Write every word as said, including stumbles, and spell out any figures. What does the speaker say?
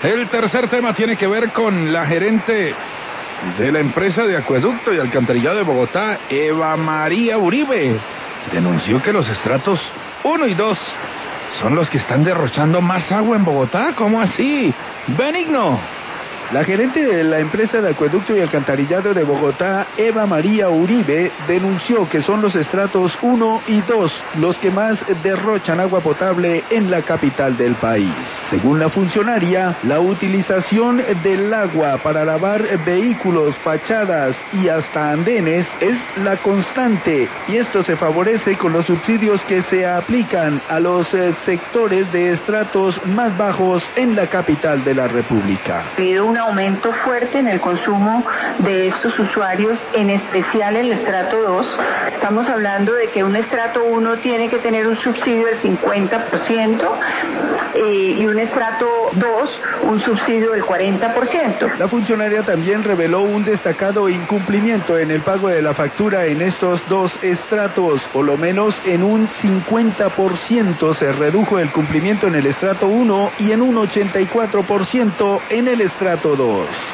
El tercer tema tiene que ver con la gerente de la empresa de acueducto y alcantarillado de Bogotá, Eva María Uribe. Denunció que los estratos uno y dos son los que están derrochando más agua en Bogotá. ¿Cómo así? Benigno. La gerente de la empresa de acueducto y alcantarillado de Bogotá, Eva María Uribe, denunció que son los estratos uno y dos los que más derrochan agua potable en la capital del país. Según la funcionaria, la utilización del agua para lavar vehículos, fachadas y hasta andenes es la constante, y esto se favorece con los subsidios que se aplican a los eh, sectores de estratos más bajos en la capital de la República. Un aumento fuerte en el consumo de estos usuarios, en especial el estrato dos. Estamos hablando de que un estrato uno tiene que tener un subsidio del cincuenta por ciento eh, y un estrato dos un subsidio del cuarenta por ciento. La funcionaria también reveló un destacado incumplimiento en el pago de la factura en estos dos estratos. Por lo menos en un cincuenta por ciento se redujo el cumplimiento en el estrato uno y en un ochenta y cuatro por ciento en el estrato dos.